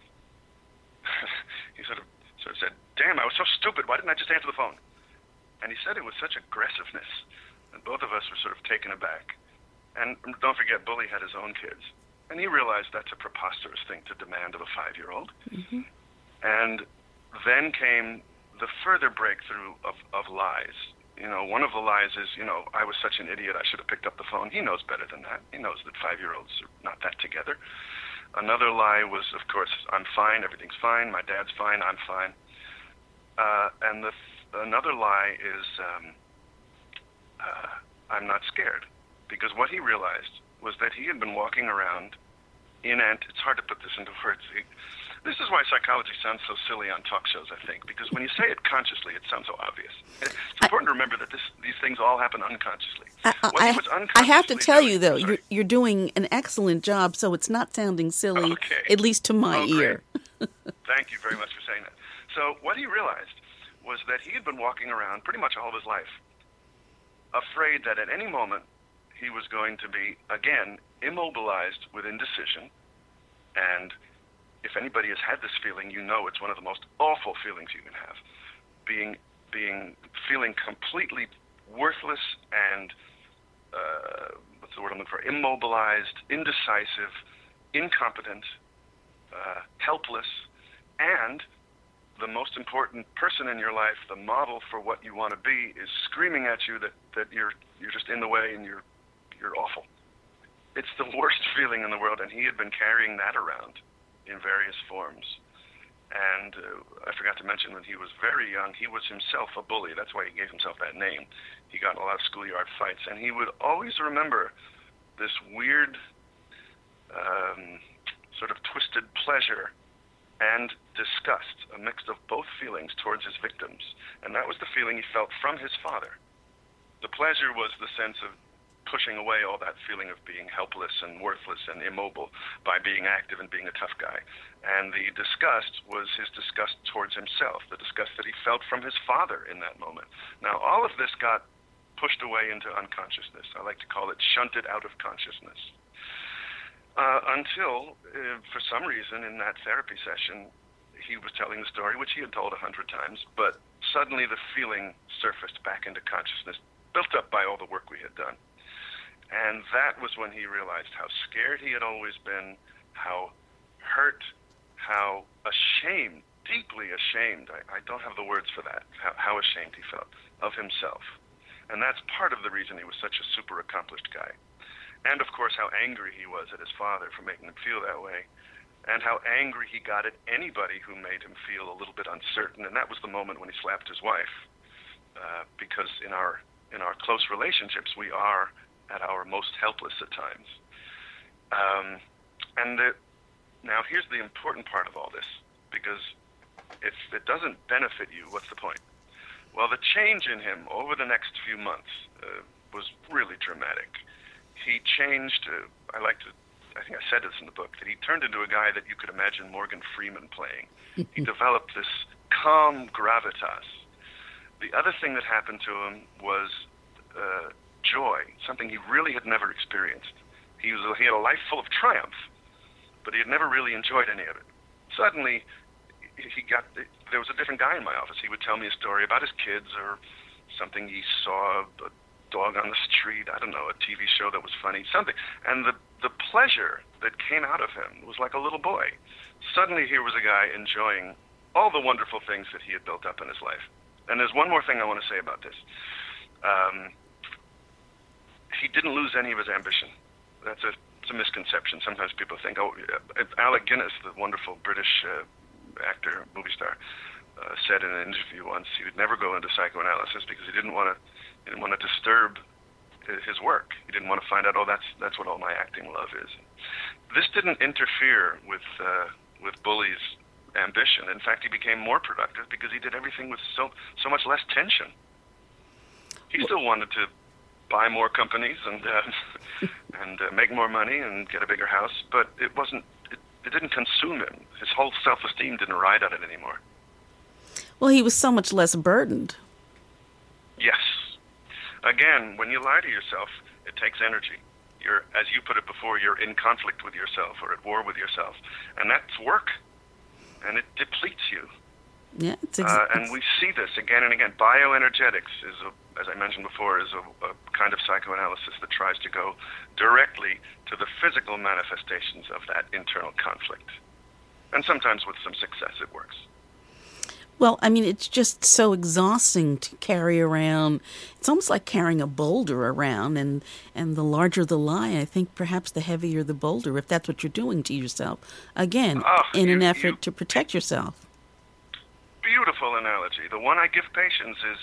he sort of said, damn, I was so stupid. Why didn't I just answer the phone? And he said it with such aggressiveness that both of us were sort of taken aback. And don't forget, Bully had his own kids. And he realized that's a preposterous thing to demand of a 5-year-old. Mm-hmm. And then came the further breakthrough of lies. You know, one of the lies is, I was such an idiot, I should have picked up the phone. He knows better than that. He knows that 5-year-olds are not that together. Another lie was, of course, I'm fine, everything's fine, my dad's fine, I'm fine. And another lie is, I'm not scared. Because what he realized was that he had been walking around it's hard to put this into words. This is why psychology sounds so silly on talk shows, I think, because when you say it consciously, it sounds so obvious. It's important to remember that these things all happen unconsciously. I have to tell you, though, you're doing an excellent job, so it's not sounding silly, at least to my ear. Thank you very much for saying that. So what he realized was that he had been walking around pretty much all of his life, afraid that at any moment he was going to be, again, immobilized with indecision. And if anybody has had this feeling, it's one of the most awful feelings you can have. Feeling completely worthless and, what's the word I'm looking for? Immobilized, indecisive, incompetent, helpless, and the most important person in your life, the model for what you want to be, is screaming at you that you're just in the way and you're awful. It's the worst feeling in the world, and he had been carrying that around in various forms. And I forgot to mention, when he was very young, he was himself a bully. That's why he gave himself that name. He got in a lot of schoolyard fights, and he would always remember this weird sort of twisted pleasure and disgust, a mix of both feelings towards his victims. And that was the feeling he felt from his father. The pleasure was the sense of pushing away all that feeling of being helpless and worthless and immobile by being active and being a tough guy. And the disgust was his disgust towards himself, the disgust that he felt from his father in that moment. Now, all of this got pushed away into unconsciousness. I like to call it shunted out of consciousness. Until, for some reason, in that therapy session, he was telling the story, which he had told 100 times, but suddenly the feeling surfaced back into consciousness, built up by all the work we had done. And that was when he realized how scared he had always been, how hurt, how ashamed, deeply ashamed, I don't have the words for that, how ashamed he felt of himself. And that's part of the reason he was such a super accomplished guy. And, of course, how angry he was at his father for making him feel that way, and how angry he got at anybody who made him feel a little bit uncertain. And that was the moment when he slapped his wife, because in our close relationships, we are at our most helpless at times. Now, here's the important part of all this, because if it doesn't benefit you, what's the point? Well, the change in him over the next few months was really dramatic. He changed, I think I said this in the book, that he turned into a guy that you could imagine Morgan Freeman playing. He developed this calm gravitas. The other thing that happened to him was joy, something he really had never experienced. He had a life full of triumph, but he had never really enjoyed any of it. Suddenly, there was a different guy in my office. He would tell me a story about his kids or something he saw, a dog on the street, I don't know, a TV show that was funny, something. And the pleasure that came out of him was like a little boy. Suddenly here was a guy enjoying all the wonderful things that he had built up in his life. And there's one more thing I want to say about this. He didn't lose any of his ambition. It's a misconception. Sometimes people think, Alec Guinness, the wonderful British actor, movie star, said in an interview once he would never go into psychoanalysis because he didn't want to disturb his work. He didn't want to find out, that's what all my acting love is. This didn't interfere with Bully's ambition. In fact, he became more productive because he did everything with so much less tension. He still wanted to buy more companies and make more money and get a bigger house, but it didn't consume him. His whole self-esteem didn't ride on it anymore. Well, he was so much less burdened. Yes. Again, when you lie to yourself, it takes energy. As you put it before, you're in conflict with yourself or at war with yourself. And that's work. And it depletes you. Yeah, and we see this again and again. Bioenergetics as I mentioned before, is a kind of psychoanalysis that tries to go directly to the physical manifestations of that internal conflict. And sometimes with some success it works. Well, I mean, it's just so exhausting to carry around. It's almost like carrying a boulder around, and the larger the lie, I think perhaps the heavier the boulder, if that's what you're doing to yourself. Again, in an effort to protect yourself. Beautiful analogy. The one I give patients is,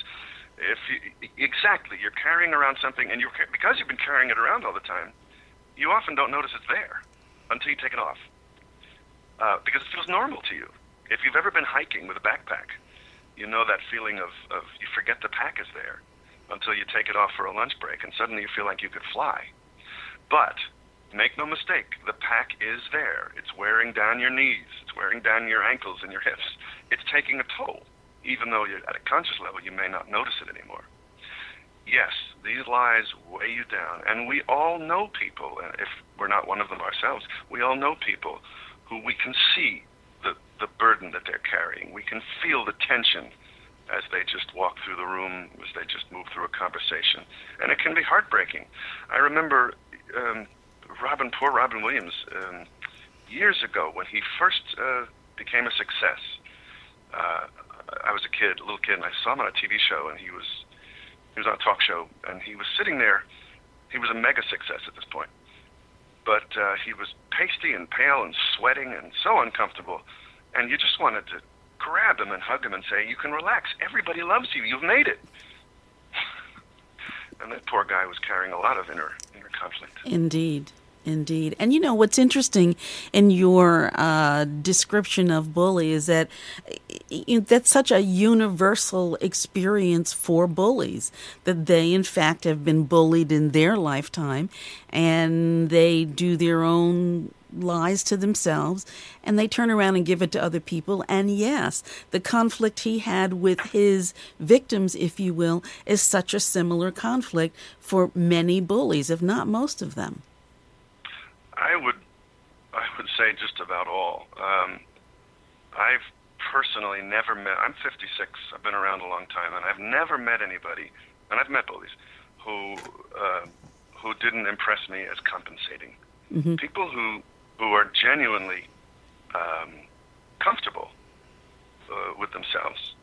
exactly, you're carrying around something, and because you've been carrying it around all the time, you often don't notice it's there until you take it off, because it feels normal to you. If you've ever been hiking with a backpack, you know that feeling of you forget the pack is there until you take it off for a lunch break, and suddenly you feel like you could fly. But make no mistake, the pack is there. It's wearing down your knees. It's wearing down your ankles and your hips. It's taking a toll, even though you're at a conscious level, you may not notice it anymore. Yes, these lies weigh you down, and we all know people, and if we're not one of them ourselves, we all know people who we can see the burden that they're carrying. We can feel the tension as they just walk through the room, as they just move through a conversation. And it can be heartbreaking. I remember poor Robin Williams, years ago when he first became a success. I was a little kid, and I saw him on a TV show, and he was on a talk show, and he was sitting there. He was a mega success at this point. But he was pasty and pale and sweating and so uncomfortable. And you just wanted to grab him and hug him and say, you can relax. Everybody loves you. You've made it. And that poor guy was carrying a lot of inner conflict. Indeed. Indeed. And what's interesting in your description of bully is that that's such a universal experience for bullies, that they in fact have been bullied in their lifetime, and they do their own lies to themselves, and they turn around and give it to other people. And yes, the conflict he had with his victims, if you will, is such a similar conflict for many bullies, if not most of them. I would say just about all. I've personally never met. I'm 56. I've been around a long time, and I've never met anybody, and I've met bullies who didn't impress me as compensating. Mm-hmm. People who are genuinely comfortable with themselves.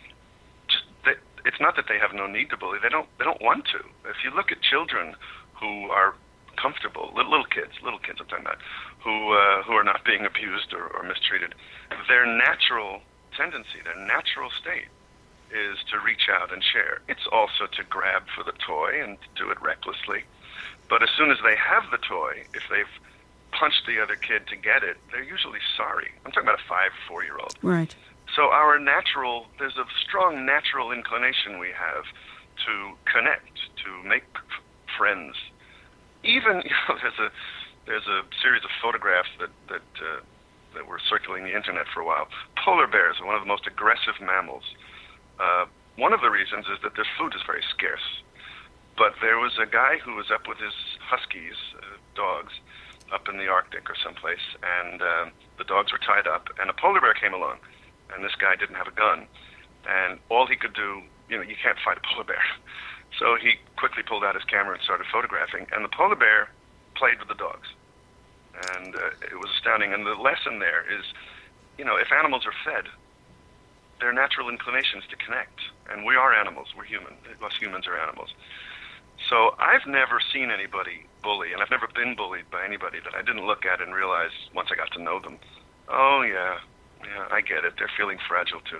It's not that they have no need to bully. They don't want to. If you look at children who are comfortable, little kids I'm talking about, who are not being abused or mistreated, their natural tendency, their natural state is to reach out and share. It's also to grab for the toy and to do it recklessly. But as soon as they have the toy, if they've punched the other kid to get it, they're usually sorry. I'm talking about a 5-4-year-old. Right. So there's a strong natural inclination we have to connect, to make friends. Even there's a series of photographs that were circulating the internet for a while. Polar bears are one of the most aggressive mammals. One of the reasons is that their food is very scarce. But there was a guy who was up with his huskies, dogs, up in the Arctic or someplace, and the dogs were tied up, and a polar bear came along, and this guy didn't have a gun, and all he could do, you can't fight a polar bear. So he quickly pulled out his camera and started photographing, and the polar bear played with the dogs. And it was astounding. And the lesson there is, if animals are fed, their natural inclination is to connect. And we are animals. We're human. Us humans are animals. So I've never seen anybody bully, and I've never been bullied by anybody that I didn't look at and realize once I got to know them, oh, yeah, I get it. They're feeling fragile, too.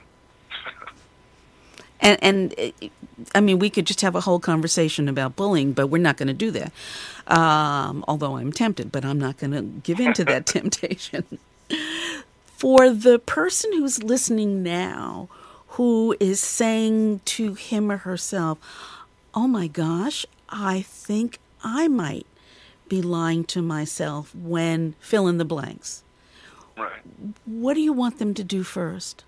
And I mean, we could just have a whole conversation about bullying, but we're not going to do that. Although I'm tempted, but I'm not going to give in to that temptation. For the person who's listening now, who is saying to him or herself, oh my gosh, I think I might be lying to myself when fill in the blanks. Right. What do you want them to do first?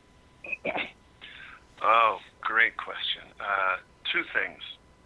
Oh, great question. Two things.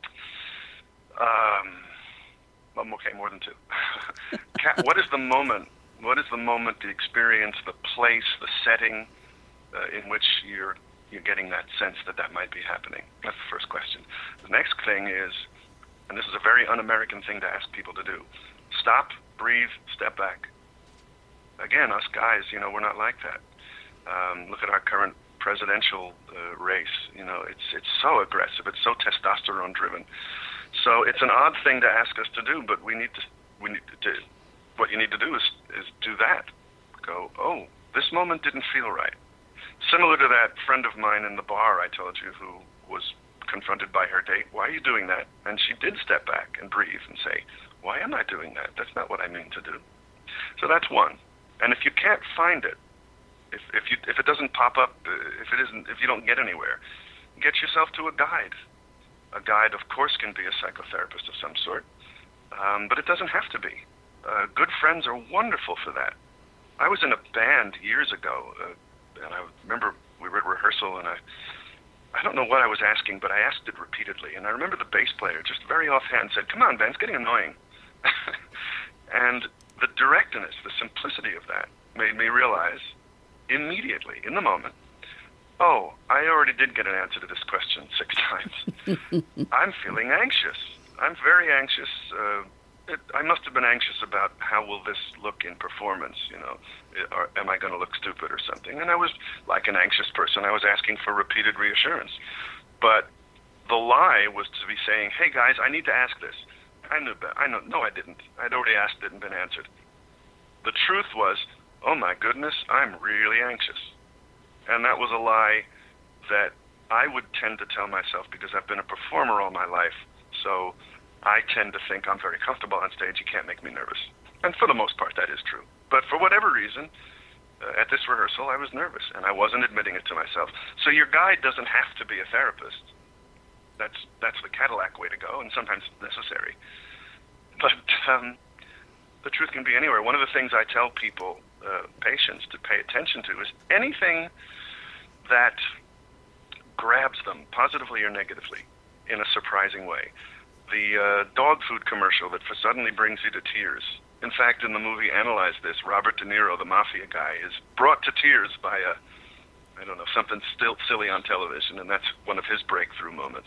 Okay, more than two. What is the moment? What is the moment, the experience, the place, the setting in which you're getting that sense that might be happening? That's the first question. The next thing is, and this is a very un-American thing to ask people to do, stop, breathe, step back. Again, us guys, we're not like that. Look at our current presidential race. It's so aggressive. It's so testosterone driven. So it's an odd thing to ask us to do, but we need to. What you need to do is do that. Go, oh, this moment didn't feel right. Similar to that friend of mine in the bar I told you who was confronted by her date. Why are you doing that? And she did step back and breathe and say, why am I doing that? That's not what I mean to do. So that's one. And if you can't find it, if it doesn't pop up, if you don't get anywhere, get yourself to a guide. A guide, of course, can be a psychotherapist of some sort, but it doesn't have to be. Good friends are wonderful for that. I was in a band years ago, and I remember we were at rehearsal, and I don't know what I was asking, but I asked it repeatedly. And I remember the bass player just very offhand said, come on, Ben, it's getting annoying. And the directness, the simplicity of that made me realize immediately, in the moment, oh, I already did get an answer to this question 6 times. I'm feeling anxious. I'm very anxious. I must have been anxious about how will this look in performance, or am I going to look stupid or something? And I was like an anxious person. I was asking for repeated reassurance. But the lie was to be saying, hey, guys, I need to ask this. No, I didn't. I'd already asked it and been answered. The truth was, oh, my goodness, I'm really anxious. And that was a lie that I would tend to tell myself because I've been a performer all my life. So I tend to think I'm very comfortable on stage. You can't make me nervous. And for the most part, that is true. But for whatever reason, at this rehearsal, I was nervous, and I wasn't admitting it to myself. So your guide doesn't have to be a therapist. That's the Cadillac way to go, and sometimes necessary. But the truth can be anywhere. One of the things I tell people, patients, to pay attention to is anything that grabs them, positively or negatively, in a surprising way. The dog food commercial that suddenly brings you to tears. In fact, in the movie Analyze This, Robert De Niro, the mafia guy, is brought to tears by something still silly on television, and that's one of his breakthrough moments.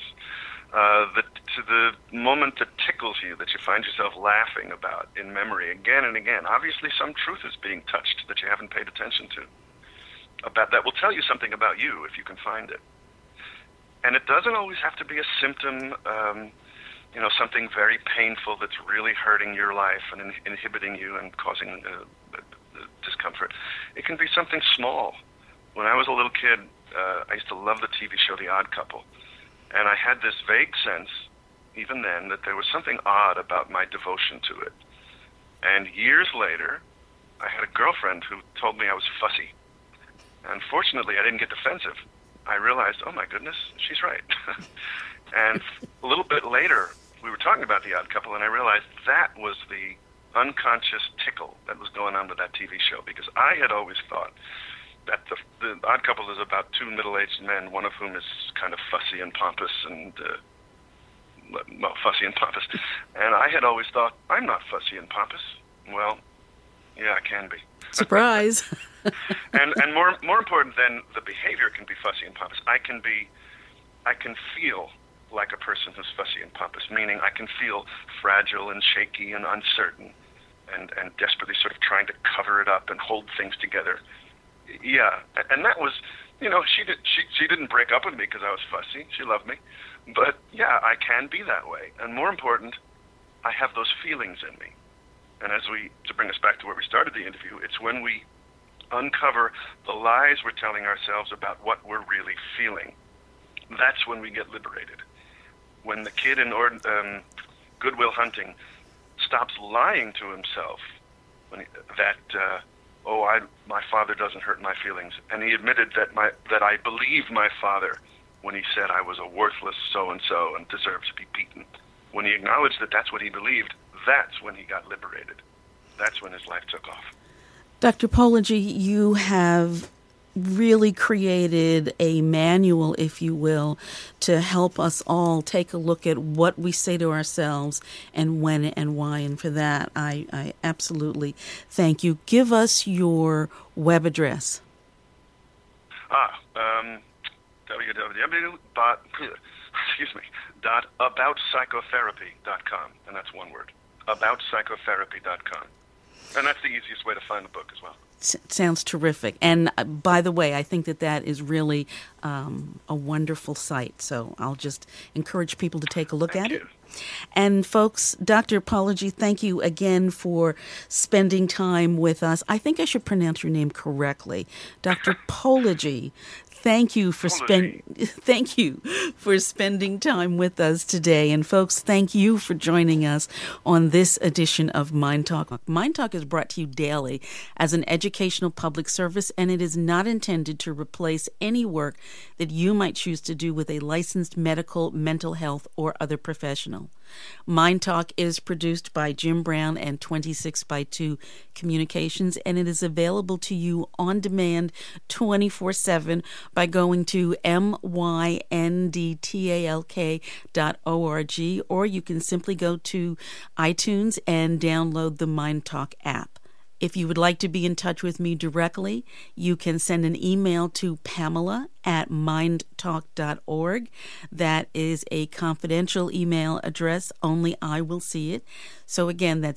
The moment that tickles you, that you find yourself laughing about in memory again and again. Obviously, some truth is being touched that you haven't paid attention to. About that will tell you something about you if you can find it. And it doesn't always have to be a symptom, something very painful that's really hurting your life and inhibiting you and causing discomfort. It can be something small. When I was a little kid, I used to love the TV show The Odd Couple. And I had this vague sense, even then, that there was something odd about my devotion to it. And years later, I had a girlfriend who told me I was fussy. And fortunately, I didn't get defensive. I realized, oh my goodness, she's right. And a little bit later, we were talking about The Odd Couple, and I realized that was the unconscious tickle that was going on with that TV show, because I had always thought that the Odd Couple is about two middle-aged men, one of whom is kind of fussy and pompous, and fussy and pompous. And I had always thought, I'm not fussy and pompous. Well, yeah, I can be. Surprise. and more important than the behavior can be fussy and pompous. I can feel like a person who's fussy and pompous, meaning I can feel fragile and shaky and uncertain, and desperately sort of trying to cover it up and hold things together. Yeah, and that was, she didn't break up with me because I was fussy. She loved me. But yeah, I can be that way. And more important, I have those feelings in me. And to bring us back to where we started the interview, it's when we uncover the lies we're telling ourselves about what we're really feeling. That's when we get liberated. When the kid in Good Will Hunting stops lying to himself, my father doesn't hurt my feelings, and he admitted that I believed my father when he said I was a worthless so-and-so and deserved to be beaten. When he acknowledged that that's what he believed, that's when he got liberated. That's when his life took off. Dr. Pollagy, you have really created a manual, if you will, to help us all take a look at what we say to ourselves and when and why. And for that, I absolutely thank you. Give us your web address. www.aboutpsychotherapy.com, and that's one word, aboutpsychotherapy.com. And that's the easiest way to find the book as well. Sounds terrific. And by the way, I think that is really a wonderful site. So I'll just encourage people to take a look at it. And folks, Dr. Pollagy, thank you again for spending time with us. I think I should pronounce your name correctly. Dr. Pollagy. Thank you for spending time with us today. And folks, thank you for joining us on this edition of Mind Talk. Mind Talk is brought to you daily as an educational public service, and it is not intended to replace any work that you might choose to do with a licensed medical, mental health, or other professional. Mind Talk is produced by Jim Brown and 26x2 Communications, and it is available to you on demand 24/7 by going to myndtalk.org, or you can simply go to iTunes and download the Mind Talk app. If you would like to be in touch with me directly, you can send an email to Pamela@mindtalk.org. That is a confidential email address. Only I will see it. So again, that's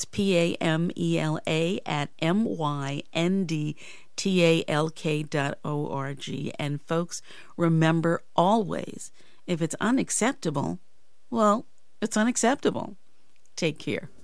PAMELA@MYNDTALK.org. And folks, remember always, if it's unacceptable, well, it's unacceptable. Take care.